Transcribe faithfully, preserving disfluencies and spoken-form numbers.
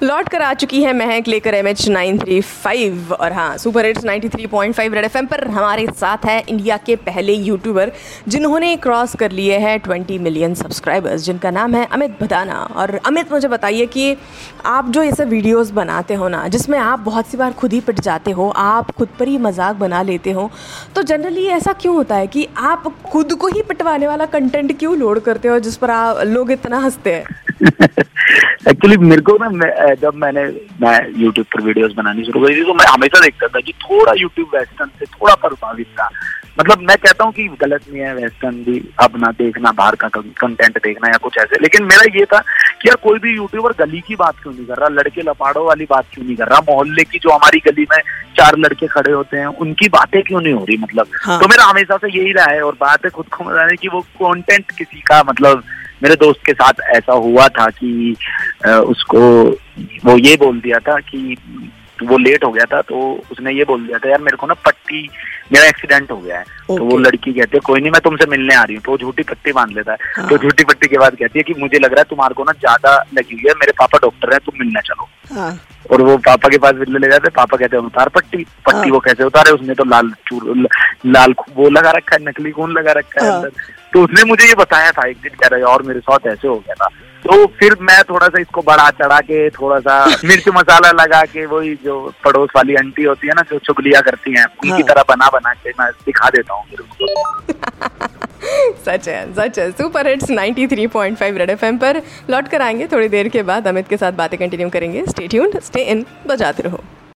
लौट कर आ चुकी है महक लेकर M H nine three five और हाँ super hits ninety three point five red FM पर हमारे साथ है इंडिया के पहले यूट्यूबर जिन्होंने क्रॉस कर लिए हैं ट्वेंटी मिलियन सब्सक्राइबर्स, जिनका नाम है अमित भदाना। और अमित, मुझे बताइए कि आप जो ऐसे वीडियोस बनाते हो ना, जिसमें आप बहुत सी बार खुद ही पिट जाते हो, आप खुद पर ही मजाक बना लेते हो, तो जनरली ऐसा क्यों होता है कि आप खुद को ही पिटवाने वाला कंटेंट क्यों लोड करते हो जिस पर आप लोग इतना हंसते हैं? एक्चुअली मेरे को ना मैं, जब मैंने मैं यूट्यूब पर वीडियोस बनानी शुरू करी थी तो मैं हमेशा देखता था कि थोड़ा यूट्यूब वेस्टर्न से थोड़ा प्रभावित था। मतलब मैं कहता हूँ कि गलत नहीं है वेस्टर्न भी अपना देखना, बाहर का कंटेंट देखना या कुछ ऐसे, लेकिन मेरा ये था कि यार कोई भी यूट्यूबर गली की बात क्यों नहीं कर रहा, लड़के लपाड़ों वाली बात क्यों नहीं कर रहा, मोहल्ले की जो हमारी गली में चार लड़के खड़े होते हैं उनकी बातें क्यों नहीं हो रही। मतलब हाँ। तो मेरा हमेशा से यही रहा है और बात है खुद को बताने की, वो कंटेंट किसी का, मतलब मेरे दोस्त के साथ ऐसा हुआ था कि उसको वो ये बोल दिया था कि वो लेट हो गया था, तो उसने ये बोल दिया था यार मेरे को ना पट्टी, मेरा एक्सीडेंट हो गया है। okay. तो वो लड़की कहती है कोई नहीं मैं तुमसे मिलने आ रही हूँ, तो वो झूठी पट्टी बांध लेता है। हाँ. तो झूठी पट्टी के बाद कहती है कि मुझे लग रहा है तुम्हारे को ना ज्यादा लगी हुई है, मेरे पापा डॉक्टर है, तुम मिलने चलो। हाँ. और वो पापा के पास मिलने ले जाते, पापा कहते हैं उतार पट्टी पट्टी हाँ. वो कैसे उतारे, उसने तो लाल चूर लाल वो लगा रखा है, नकली खून लगा रखा है अंदर। तो उसने मुझे ये बताया था एक दिन, कह रहा है और मेरे साथ ऐसे हो गया था। तो फिर मैं थोड़ा सा इसको बढ़ा चढ़ा के, थोड़ा सा मिर्च मसाला लगा के, वही जो पड़ोस वाली आंटी होती है ना जो चुगलियां करती हैं उनकी हाँ। तरह बना बना के मैं दिखा देता हूँ फिर उसको। सच है, सच है। Super hits ninety three point five red FM पर लौट कर आएंगे थोड़ी देर के बाद, अमित के साथ बातें कंटिन्यू करेंगे। स्टे ट्यून्ड, स्टे इन, बजाते रहो।